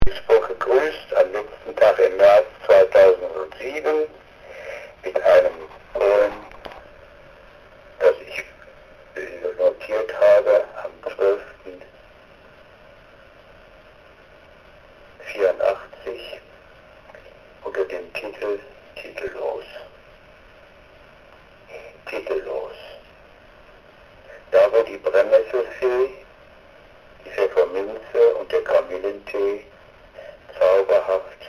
Duisburg gegrüßt, am letzten Tag im März 2007 mit einem Poem, das ich notiert habe am 12.84 unter dem Titel Titellos. Titellos. Da wo die Brennnesselfee, die Pfefferminze und der Kamillentee zauberhaft